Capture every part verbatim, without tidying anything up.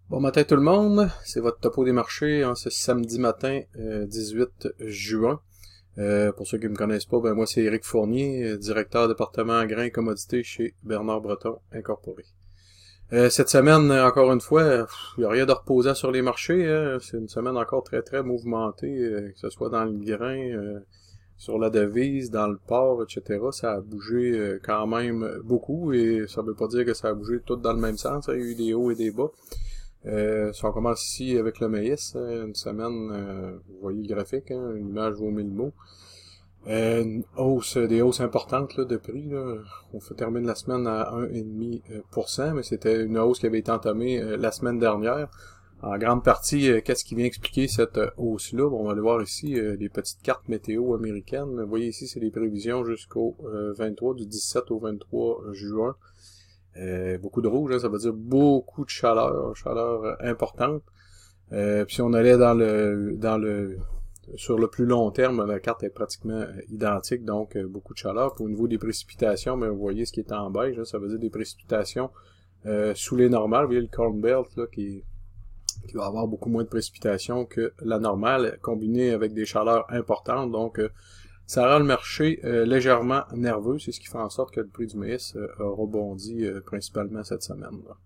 Bon matin tout le monde, c'est votre topo des marchés en ce samedi matin euh, dix-huit juin. Euh, pour ceux qui me connaissent pas, ben moi c'est Éric Fournier, euh, directeur département grains et commodités chez Bernard Breton Incorporé. Euh, cette semaine, encore une fois, il n'y a rien de reposant sur les marchés. Hein. C'est une semaine encore très très mouvementée, euh, que ce soit dans le grain, euh, sur la devise, dans le porc, et cetera. Ça a bougé euh, quand même beaucoup et ça veut pas dire que ça a bougé tout dans le même sens. Hein. Il y a eu des hauts et des bas. Euh, si on commence ici avec le maïs, une semaine, euh, vous voyez le graphique, hein, une image vaut mille mots. Euh, une hausse, des hausses importantes là, de prix. Là. On fait terminer la semaine à un virgule cinq pour cent, mais c'était une hausse qui avait été entamée euh, la semaine dernière. En grande partie, euh, qu'est-ce qui vient expliquer cette euh, hausse-là? Bon, on va aller voir ici euh, les petites cartes météo américaines. Vous voyez ici, c'est les prévisions jusqu'au euh, vingt-trois, du dix-sept au vingt-trois juin. Euh, beaucoup de rouge, hein, ça veut dire beaucoup de chaleur, chaleur euh, importante. Euh, puis si on allait dans le dans le sur le plus long terme, la carte est pratiquement euh, identique, donc euh, beaucoup de chaleur. Puis au niveau des précipitations, ben, vous voyez ce qui est en beige, hein, ça veut dire des précipitations euh, sous les normales. Vous voyez le Corn Belt là, qui, qui va avoir beaucoup moins de précipitations que la normale, combinée avec des chaleurs importantes, donc euh, ça rend le marché euh, légèrement nerveux, c'est ce qui fait en sorte que le prix du maïs euh, a rebondi euh, principalement cette semaine. Là.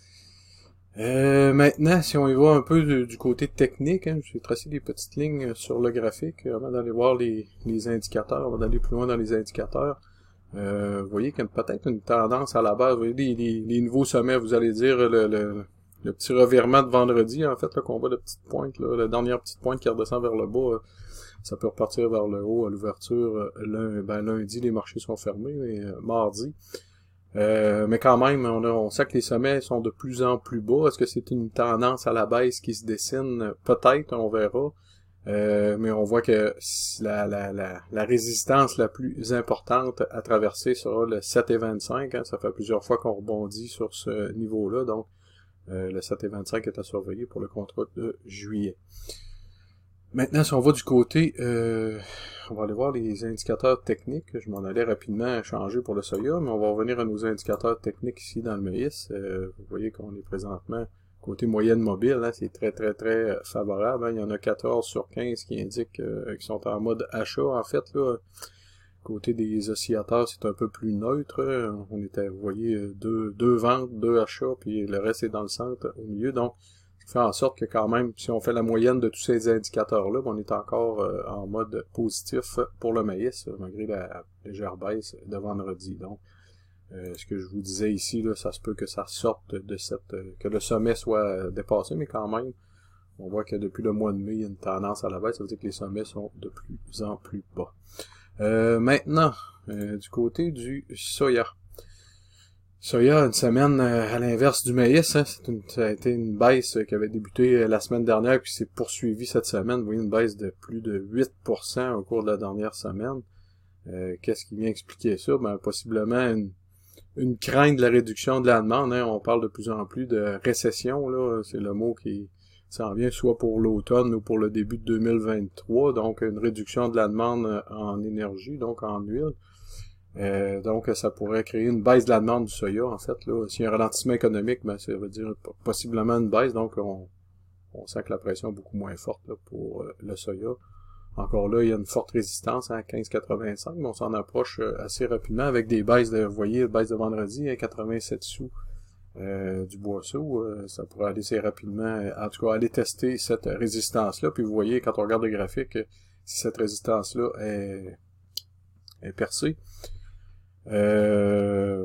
Euh, maintenant, si on y va un peu du, du côté technique, hein, je vais tracer des petites lignes sur le graphique avant d'aller voir les, les indicateurs, avant d'aller plus loin dans les indicateurs. Euh, vous voyez qu'il y a peut-être une tendance à la base. Vous voyez les, les, les nouveaux sommets, vous allez dire le, le, le petit revirement de vendredi, en fait, là, qu'on voit la petite pointe, là, la dernière petite pointe qui redescend vers le bas. Euh, Ça peut repartir vers le haut à l'ouverture. Lundi, ben, lundi, les marchés sont fermés, mais euh, mardi. Euh, mais quand même, on, a, on sait que les sommets sont de plus en plus bas. Est-ce que c'est une tendance à la baisse qui se dessine? Peut-être, on verra. Euh, mais on voit que la, la, la, la résistance la plus importante à traverser sera le sept et vingt-cinq. Hein. Ça fait plusieurs fois qu'on rebondit sur ce niveau-là. Donc, euh, le sept et vingt-cinq est à surveiller pour le contrat de juillet. Maintenant, si on va du côté, euh, on va aller voir les indicateurs techniques. Je m'en allais rapidement changer pour le soya, mais on va revenir à nos indicateurs techniques ici dans le maïs. Euh, vous voyez qu'on est présentement côté moyenne mobile, hein, c'est très très très favorable. Hein. Il y en a quatorze sur quinze qui indiquent euh, qu'ils sont en mode achat. En fait, là, côté des oscillateurs, c'est un peu plus neutre. On était, vous voyez, deux, deux ventes, deux achats, puis le reste est dans le centre au milieu. Donc, fait en sorte que quand même, si on fait la moyenne de tous ces indicateurs-là, on est encore euh, en mode positif pour le maïs, malgré la légère baisse de vendredi. Donc, euh, ce que je vous disais ici, là, ça se peut que ça sorte de cette... Euh, que le sommet soit dépassé, mais quand même, on voit que depuis le mois de mai, il y a une tendance à la baisse, ça veut dire que les sommets sont de plus en plus bas. Euh, maintenant, euh, du côté du soya. Soya, une semaine euh, à l'inverse du maïs, hein, c'est une, ça a été une baisse qui avait débuté euh, la semaine dernière puis s'est poursuivie cette semaine. Vous voyez une baisse de plus de huit pour cent au cours de la dernière semaine. Euh, qu'est-ce qui vient expliquer ça? Ben, possiblement une, une crainte de la réduction de la demande. Hein. On parle de plus en plus de récession, là, c'est le mot qui s'en vient soit pour l'automne ou pour le début de deux mille vingt-trois. Donc une réduction de la demande en énergie, donc en huile. Euh, donc, ça pourrait créer une baisse de la demande du soya, en fait. Là. S'il y a un ralentissement économique, ben, ça veut dire possiblement une baisse. Donc, on, on sent que la pression est beaucoup moins forte là, pour euh, le soya. Encore là, il y a une forte résistance à quinze quatre-vingt-cinq, mais on s'en approche euh, assez rapidement avec des baisses de, vous voyez, baisse de vendredi à quatre-vingt-sept sous euh, du boisseau. Euh, ça pourrait aller assez rapidement, en tout cas, aller tester cette résistance-là. Puis vous voyez, quand on regarde le graphique, si cette résistance-là est, est percée, Euh,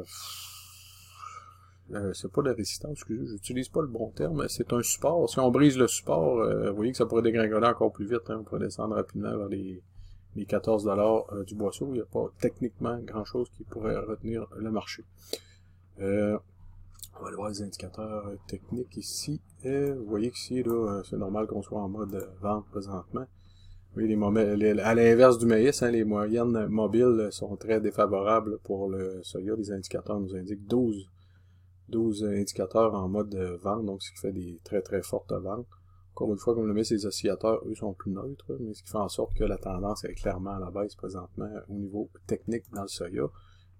euh, c'est pas la résistance, excusez, j'utilise pas le bon terme, c'est un support. Si on brise le support, euh, vous voyez que ça pourrait dégringoler encore plus vite, hein, on pourrait descendre rapidement vers les, les quatorze dollars euh, du boisseau. Il n'y a pas techniquement grand chose qui pourrait retenir le marché. Euh, on va aller voir les indicateurs techniques ici. Et vous voyez qu'ici, là, c'est normal qu'on soit en mode vente présentement. Oui, les moments, les, à l'inverse du maïs, hein, les moyennes mobiles sont très défavorables pour le soya. Les indicateurs nous indiquent douze, douze indicateurs en mode de vente, donc ce qui fait des très très fortes ventes. Encore une fois, comme le maïs, les oscillateurs, eux, sont plus neutres, mais ce qui fait en sorte que la tendance est clairement à la baisse présentement au niveau technique dans le soya.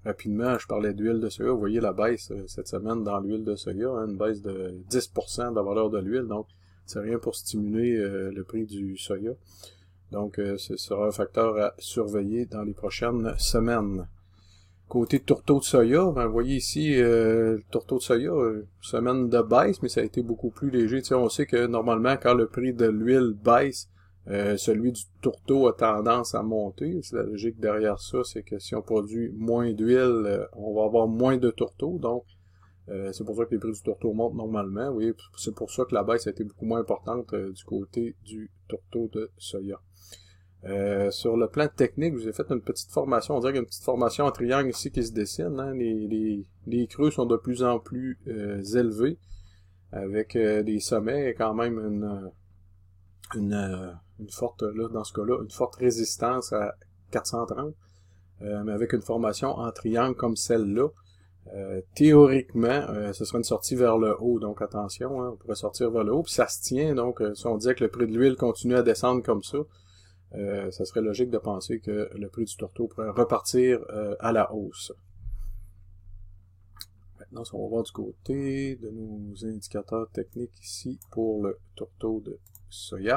rapidement, je parlais d'huile de soya. Vous voyez la baisse euh, cette semaine dans l'huile de soya, hein, une baisse de dix pour cent de la valeur de l'huile. Donc, c'est rien pour stimuler euh, le prix du soya. Donc, euh, ce sera un facteur à surveiller dans les prochaines semaines. Côté tourteau de soya, ben, vous voyez ici, euh, le tourteau de soya, euh, semaine de baisse, mais ça a été beaucoup plus léger. Tu sais, on sait que normalement, quand le prix de l'huile baisse, euh, celui du tourteau a tendance à monter. C'est la logique derrière ça, c'est que si on produit moins d'huile, euh, on va avoir moins de tourteaux. Donc, euh, c'est pour ça que les prix du tourteau montent normalement. Vous voyez, c'est pour ça que la baisse a été beaucoup moins importante euh, du côté du tourteau de soya. Euh, sur le plan technique, je vous ai fait une petite formation, on dirait qu'il y a une petite formation en triangle ici qui se dessine. Hein. Les, les, les creux sont de plus en plus euh, élevés, avec euh, des sommets et quand même une, une, euh, une forte, là, dans ce cas-là, une forte résistance à quatre cent trente, euh, mais avec une formation en triangle comme celle-là. Euh, théoriquement, euh, ce sera une sortie vers le haut, donc attention, hein, on pourrait sortir vers le haut, puis ça se tient, donc euh, si on disait que le prix de l'huile continue à descendre comme ça, Euh, ça serait logique de penser que le prix du tourteau pourrait repartir euh, à la hausse. Maintenant, on va voir du côté de nos indicateurs techniques ici pour le tourteau de soya.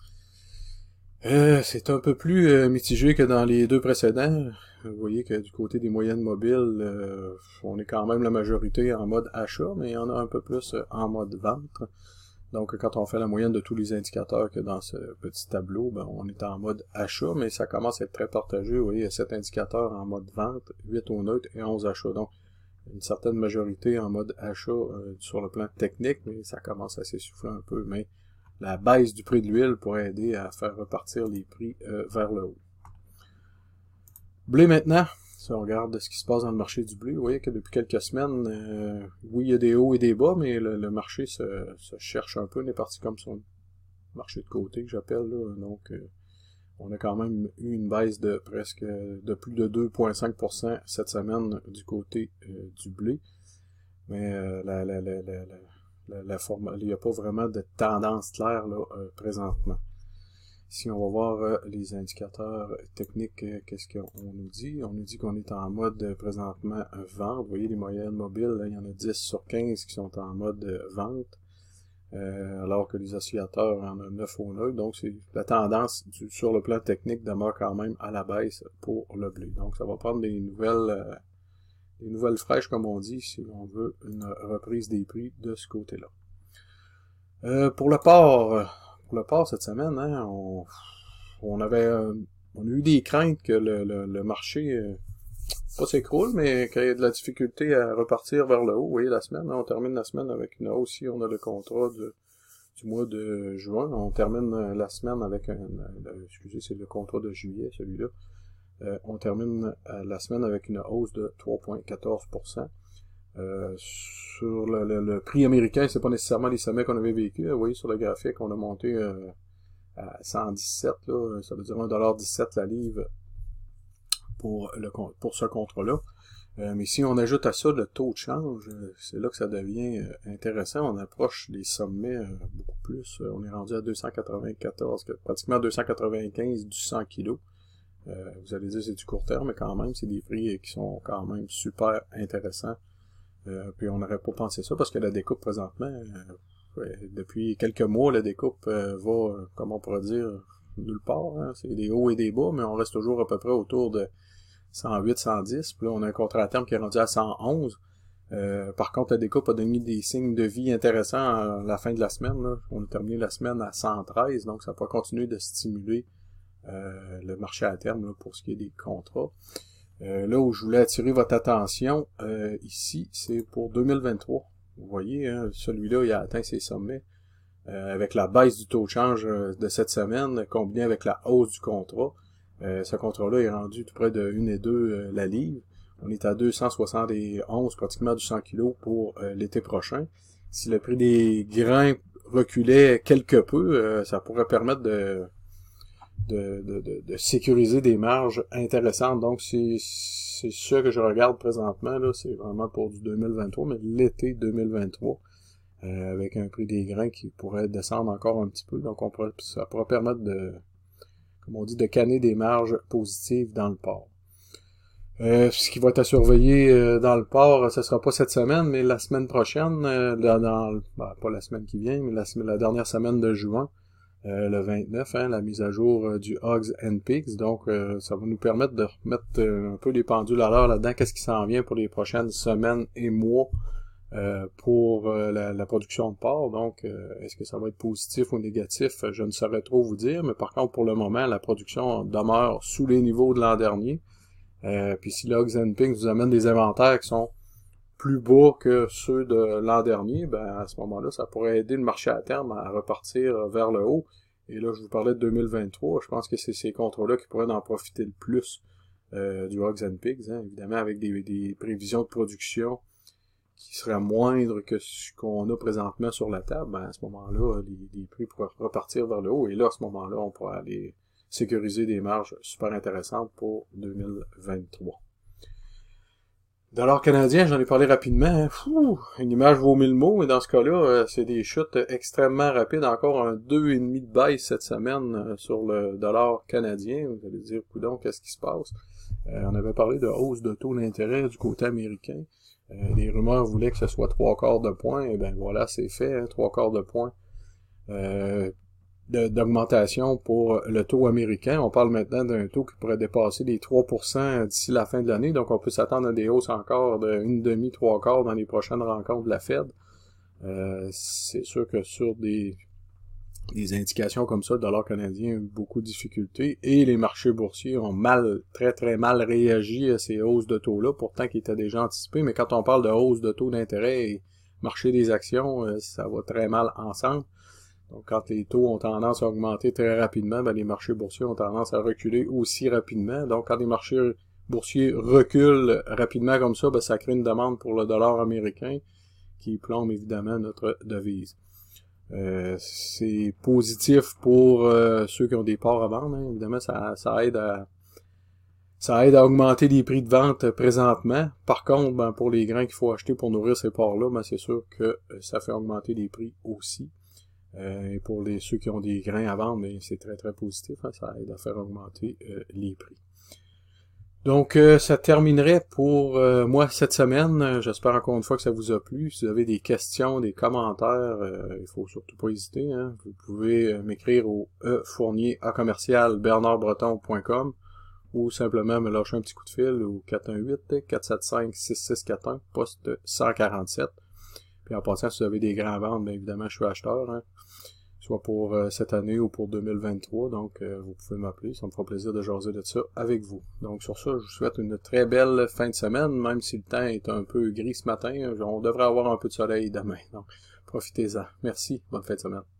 Euh, c'est un peu plus euh, mitigé que dans les deux précédents. Vous voyez que du côté des moyennes mobiles, euh, on est quand même la majorité en mode achat, mais il y en a un peu plus euh, en mode vente. Donc, quand on fait la moyenne de tous les indicateurs que dans ce petit tableau, ben, on est en mode achat, mais ça commence à être très partagé. Vous voyez, il y a sept indicateurs en mode vente, huit au neutre et onze achats. Donc, une certaine majorité en mode achat euh, sur le plan technique, mais ça commence à s'essouffler un peu. Mais la baisse du prix de l'huile pourrait aider à faire repartir les prix euh, vers le haut. Blé maintenant. Si on regarde ce qui se passe dans le marché du blé, vous voyez que depuis quelques semaines, euh, oui, il y a des hauts et des bas, mais le, le marché se, se cherche un peu. On est parti comme son marché de côté, que j'appelle. Là. Donc, euh, on a quand même eu une baisse de presque de plus de deux virgule cinq pour cent cette semaine du côté euh, du blé. Mais euh, la, la, la, la, la, la forme, il n'y a pas vraiment de tendance claire là, euh, présentement. Si on va voir euh, les indicateurs techniques, euh, qu'est-ce qu'on nous dit? On nous dit qu'on est en mode euh, présentement euh, vente. Vous voyez les moyennes mobiles, là, il y en a dix sur quinze qui sont en mode euh, vente, euh, alors que les oscillateurs en ont neuf au neutre. Donc c'est la tendance du, sur le plan technique demeure quand même à la baisse pour le blé. Donc ça va prendre des nouvelles, euh, des nouvelles fraîches, comme on dit, si on veut une reprise des prix de ce côté-là. Euh, pour le porc, Pour le porc cette semaine, hein, on, on avait euh, on a eu des craintes que le, le, le marché euh, pas s'écroule, mais qu'il y ait de la difficulté à repartir vers le haut. Vous voyez la semaine, hein, on termine la semaine avec une hausse. Ici, on a le contrat de, du mois de juin. On termine la semaine avec un, euh, excusez, c'est le contrat de juillet, celui-là. Euh, on termine la semaine avec une hausse de trois virgule quatorze pour cent. Euh, sur le, le, le prix américain, c'est pas nécessairement les sommets qu'on avait vécu. Vous voyez sur le graphique, on a monté euh, à cent dix-sept, là, ça veut dire un dollar dix-sept la livre pour, le, pour ce contrat-là. Euh, mais si on ajoute à ça le taux de change, c'est là que ça devient euh, intéressant. On approche des sommets euh, beaucoup plus. On est rendu à deux cent quatre-vingt-quatorze, pratiquement deux cent quatre-vingt-quinze du cent kilos. Euh, vous allez dire c'est du court terme, mais quand même, c'est des prix qui sont quand même super intéressants. Euh, puis on n'aurait pas pensé ça parce que la découpe présentement, euh, ouais, depuis quelques mois, la découpe euh, va, euh, comment on pourrait dire, nulle part. Hein. C'est des hauts et des bas, mais on reste toujours à peu près autour de cent huit, cent dix. Puis là, on a un contrat à terme qui est rendu à cent onze. Euh, par contre, la découpe a donné des signes de vie intéressants à la fin de la semaine. Là. On a terminé la semaine à cent treize, donc ça va continuer de stimuler euh, le marché à terme là, pour ce qui est des contrats. Euh, là où je voulais attirer votre attention, euh, ici, c'est pour deux mille vingt-trois. Vous voyez, hein, celui-là, il a atteint ses sommets. Euh, avec la baisse du taux de change euh, de cette semaine, combiné avec la hausse du contrat, euh, ce contrat-là est rendu tout près de un et deux euh, la livre. On est à deux cent soixante et onze, pratiquement du cent kilos pour euh, l'été prochain. Si le prix des grains reculait quelque peu, euh, ça pourrait permettre de... De, de, de, de sécuriser des marges intéressantes. Donc, c'est c'est ce que je regarde présentement. Là, c'est vraiment pour du deux mille vingt-trois, mais l'été deux mille vingt-trois, euh, avec un prix des grains qui pourrait descendre encore un petit peu. Donc, on pourrait, ça pourrait permettre de, comme on dit, de canner des marges positives dans le porc. Euh, ce qui va être à surveiller euh, dans le port, ce sera pas cette semaine, mais la semaine prochaine, euh, dans, dans ben, pas la semaine qui vient, mais la, la dernière semaine de juin, euh, le vingt-neuf, hein, la mise à jour euh, du Hogs and Pigs. Donc, euh, ça va nous permettre de remettre euh, un peu les pendules à l'heure là-dedans. Qu'est-ce qui s'en vient pour les prochaines semaines et mois euh, pour euh, la, la production de porc. Donc, euh, est-ce que ça va être positif ou négatif? Je ne saurais trop vous dire, mais par contre, pour le moment, la production demeure sous les niveaux de l'an dernier. Euh, puis si le Hogs and Pigs vous amène des inventaires qui sont plus bas que ceux de l'an dernier, ben à ce moment-là, ça pourrait aider le marché à terme à repartir vers le haut. Et là, je vous parlais de deux mille vingt-trois, je pense que c'est ces contrats-là qui pourraient en profiter le plus euh, du Hogs and Pigs, hein, évidemment avec des, des prévisions de production qui seraient moindres que ce qu'on a présentement sur la table. Ben à ce moment-là, les, les prix pourraient repartir vers le haut. Et là, à ce moment-là, on pourra aller sécuriser des marges super intéressantes pour deux mille vingt-trois. Dollar canadien, j'en ai parlé rapidement. Fou, une image vaut mille mots, mais dans ce cas-là, c'est des chutes extrêmement rapides. Encore un deux virgule cinq de baisse cette semaine sur le dollar canadien. Vous allez dire, coudonc, qu'est-ce qui se passe? Euh, on avait parlé de hausse de taux d'intérêt du côté américain. Euh, les rumeurs voulaient que ce soit trois quarts de point. Et ben voilà, c'est fait, hein, trois quarts de point. Euh, d'augmentation pour le taux américain. On parle maintenant d'un taux qui pourrait dépasser les trois pour cent d'ici la fin de l'année, donc on peut s'attendre à des hausses encore de une demi, trois quarts dans les prochaines rencontres de la Fed. Euh, c'est sûr que sur des, des indications comme ça, le dollar canadien a eu beaucoup de difficultés et les marchés boursiers ont mal, très très mal réagi à ces hausses de taux-là, pourtant qui étaient déjà anticipées, mais quand on parle de hausse de taux d'intérêt et marché des actions, ça va très mal ensemble. Donc, quand les taux ont tendance à augmenter très rapidement, ben, les marchés boursiers ont tendance à reculer aussi rapidement. Donc, quand les marchés boursiers reculent rapidement comme ça, ben, ça crée une demande pour le dollar américain qui plombe évidemment notre devise. Euh, c'est positif pour euh, ceux qui ont des ports à vendre. Hein. Évidemment, ça, ça aide à ça aide à augmenter les prix de vente présentement. Par contre, ben, pour les grains qu'il faut acheter pour nourrir ces ports-là, ben, c'est sûr que ça fait augmenter les prix aussi. Euh, et pour les ceux qui ont des grains à vendre, ben, c'est très très positif, hein, ça aide à faire augmenter euh, les prix. Donc euh, ça terminerait pour euh, moi cette semaine. J'espère encore une fois que ça vous a plu. Si vous avez des questions, des commentaires, euh, il faut surtout pas hésiter. Hein. Vous pouvez euh, m'écrire au e fournier à commercial bernard breton point com ou simplement me lâcher un petit coup de fil au quatre un huit, quatre sept cinq, six six quatre un, poste cent quarante-sept. Puis en passant, si vous avez des grands à vendre, bien évidemment, je suis acheteur, hein, soit pour euh, cette année ou pour deux mille vingt-trois. Donc, euh, vous pouvez m'appeler. Ça me fera plaisir de jaser de ça avec vous. Donc, sur ça, je vous souhaite une très belle fin de semaine, même si le temps est un peu gris ce matin. On devrait avoir un peu de soleil demain. Donc, profitez-en. Merci. Bonne fin de semaine.